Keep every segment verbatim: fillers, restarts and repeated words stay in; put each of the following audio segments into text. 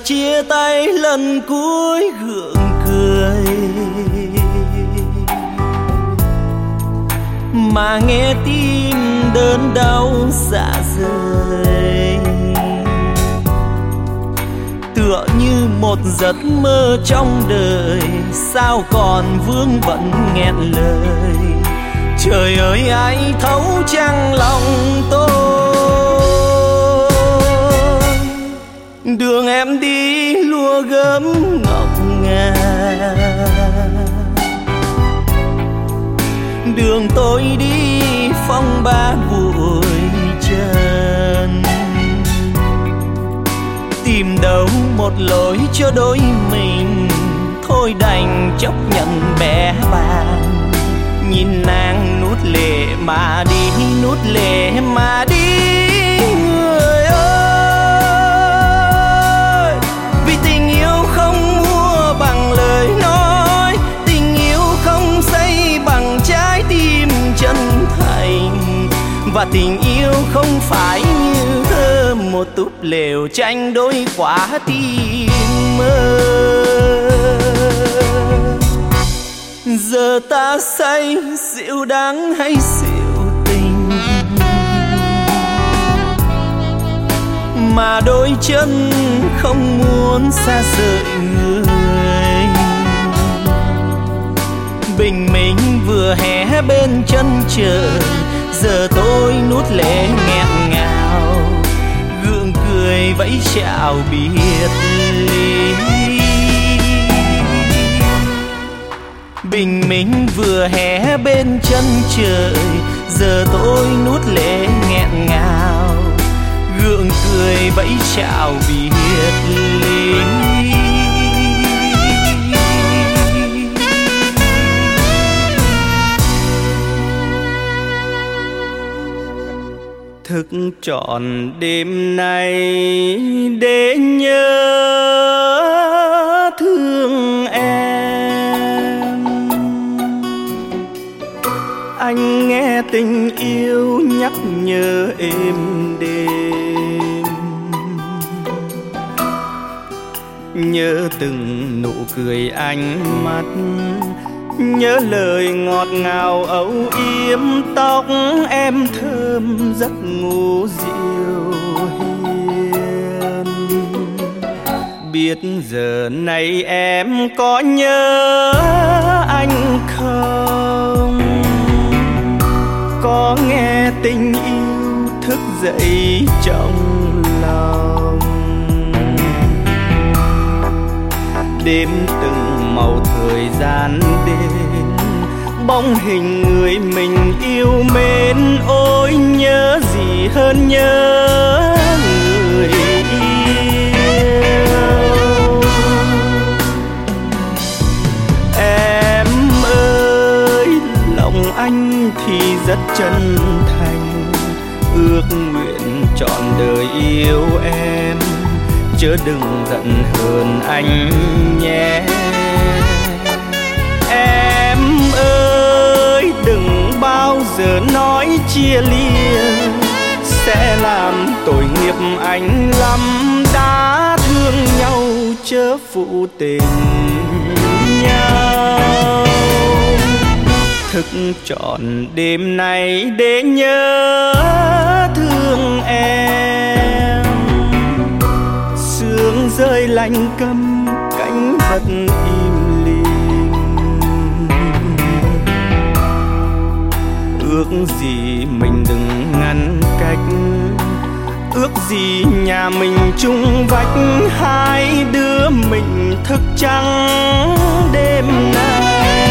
chia tay lần cuối gượng cười, mà nghe tim đớn đau dạ dày, tựa như một giấc mơ trong đời, sao còn vương vẫn nghẹn lời. Trời ơi ai thấu chăng lòng tôi, đường em đi lúa gấm ngọc ngà, đường tôi đi phong ba bụi trần, tìm đâu một lối cho đôi mình, thôi đành chấp nhận bé bàng. Nhìn nàng nuốt lệ mà đi, nuốt lệ mà đi người ơi. Vì tình yêu không mua bằng lời nói, tình yêu không xây bằng trái tim chân thành, và tình yêu không phải như thơ một túp lều tranh đôi quả tim mơ. Giờ ta say dịu đắng hay dịu tình, mà đôi chân không muốn xa rời người. Bình minh vừa hé bên chân trời, giờ tôi nuốt lệ nghẹn ngào, gượng cười vẫy chào biệt ly. Bình minh vừa hé bên chân trời, giờ tôi nuốt lệ nghẹn ngào, gượng cười vẫy chào biệt ly. Thức trọn đêm nay để nhớ thương em, anh nghe tình yêu nhắc nhớ êm đêm, nhớ từng nụ cười ánh mắt, nhớ lời ngọt ngào âu yếm tóc em thơm giấc ngủ dịu hiền. Biết giờ này em có nhớ anh không, có nghe tình yêu thức dậy trong lòng. Đêm từng màu thời gian đến, bóng hình người mình yêu mến, ôi nhớ gì hơn nhớ người yêu. Em ơi lòng anh thì rất chân thành, ước nguyện trọn đời yêu em, chớ đừng giận hơn anh nhé. Em ơi đừng bao giờ nói chia lìa, sẽ làm tội nghiệp anh lắm. Đã thương nhau chớ phụ tình nhau, thức trọn đêm nay để nhớ thương em. Sương rơi lạnh câm cánh vật im lìm, ước gì mình đừng ngăn cách, ước gì nhà mình chung vách, hai đứa mình thức trắng đêm nay.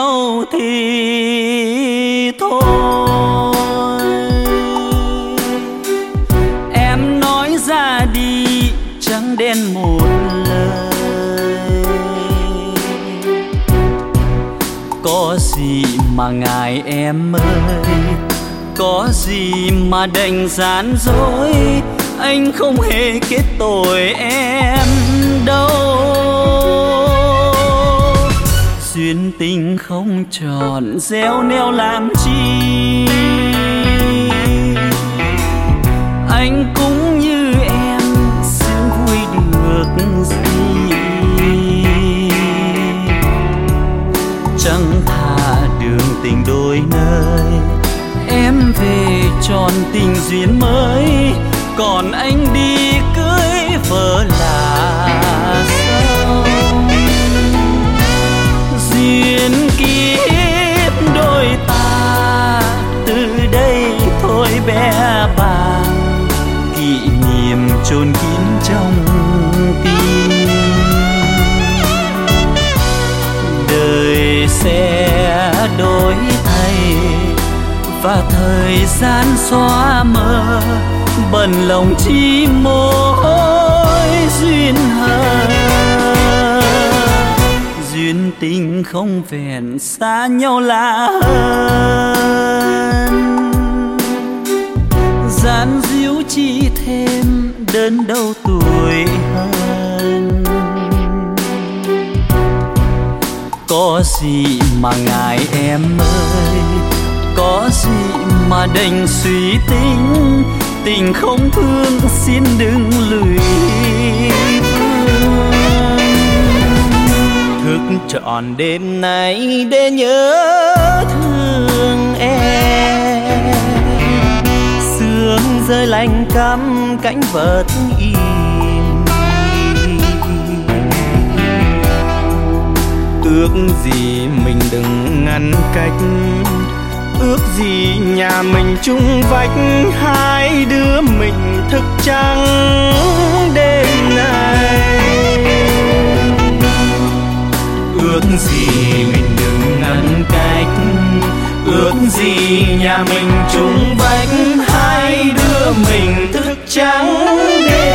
nhau thì thôi. Em nói ra đi trắng đen một lời, có gì mà ngại em ơi, có gì mà đành gian dối, anh không hề kết tội em đâu. Duyên tình không tròn gieo neo làm chi, anh cũng như em xin vui được gì. Chẳng thà đường tình đôi nơi, em về tròn tình duyên mới, còn anh đi cưới vợ là sao. Duyên kiếp đôi ta từ đây thôi bé bàng, kỷ niệm chôn kín trong tim. Đời sẽ đổi thay và thời gian xóa mờ, bận lòng chi mối duyên hờn. Duyên tình không vẹn xa nhau là hơn, gian díu chi thêm đớn đau tuổi hơn. Có gì mà ngại em ơi, có gì mà đành suy tính, tình không thương xin đừng lùi bước. Thức trọn đêm nay để nhớ thương em, sương rơi lạnh cắm cánh vật im. Ước gì mình đừng ngăn cách, ước gì nhà mình chung vách, hai đứa mình thức trắng đêm nay. Ước gì mình đừng ngăn cách, ước gì nhà mình chung vách, hai đứa mình thức trắng đêm